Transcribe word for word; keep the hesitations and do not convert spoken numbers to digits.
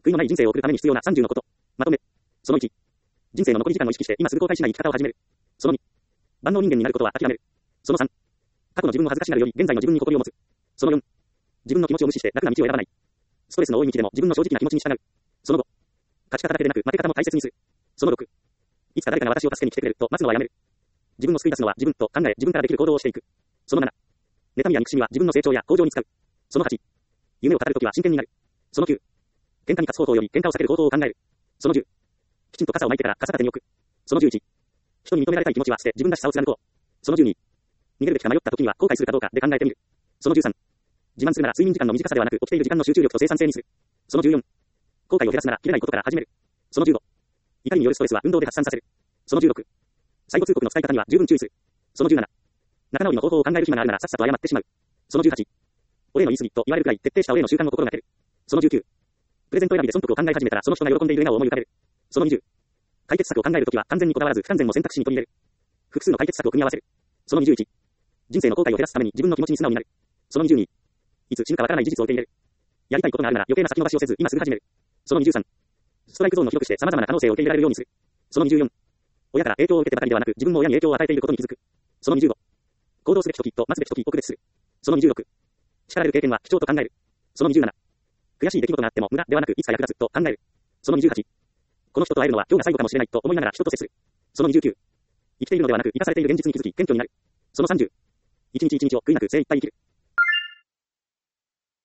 悔いのない人生を送るために必要なさんじゅうのこと。まとめ。そのいち。人生の残り時間を意識して今すぐ後悔しない生き方を始める。そのに。万能人間になることは諦める。そのさん。過去の自分を恥ずかしがるより現在の自分に誇りを持つ。そのよん。自分の気持ちを無視して楽な道を選ばない。ストレスの多い道でも自分の正直な気持ちに従う。そのご。勝ち方だけでなく負け方も大切にする。そのろく。いつか誰かが私を助けに来てくれると待つのはやめる。自分を救い出すのは自分と考え自分からできる行動をしていく。そのなな。妬みや憎しみは自分の成長や向上に使う。そのはち。夢を語るときは真剣になる。そのきゅう。喧嘩に勝つ方法より喧嘩を避ける方法を考える。そのじゅう。きちんと傘を巻いてから傘立てに置く。そのじゅういち。人に認められたい気持ちは捨て自分らしさを貫こう。そのじゅうに。逃げるべきか迷った時には後悔するかどうかで考えてみる。そのじゅうさん。自慢するなら睡眠時間の短さではなく起きている時間の集中力と生産性にする。そのじゅうよん。後悔を減らすなら切れないことから始める。そのじゅうご。怒りによるストレスは運動で発散させる。そのじゅうろく。最後通告の使い方には十分注意する。そのじゅうなな。仲直りの方法を考える暇があるならさっさと謝ってしまう。そのじゅうはち。俺の言い過ぎと言われるくらい徹底した俺の習慣を心がける。そのじゅうきゅう。プレゼント選びで損得を考え始めたらその人が喜んでいる笑顔を思い浮かべる。そのにじゅう。解決策を考えるときは完全にこだわらず不完全も選択肢に取り入れる。複数の解決策を組み合わせる。そのにじゅういち。人生の後悔を減らすために自分の気持ちに素直になる。そのにじゅうに。いつ死ぬかわからない事実を受け入れる。やりたいことがあるなら余計な先延ばしをせず今すぐ始める。そのにじゅうさん。ストライクゾーンを広くして様々な可能性を受け入れられるようにする。そのにじゅうよん。親から影響を受けてばかりではなく自分も親に影響を与えていることに気づく。そのにじゅうご。行動すべき時と待つべき時を区別する。そのにじゅうろく。叱られる経験は貴重と考える。そのにじゅうなな。悔しい出来事があっても無駄ではなくいつか役立つと考える。そのにじゅうはち。この人と会えるのは今日が最後かもしれないと思いながら人と接する。そのにじゅうきゅう。生きているのではなく生かされている現実に気づき謙虚になる。そのさんじゅう。一日一日を悔いなく精一杯生きる。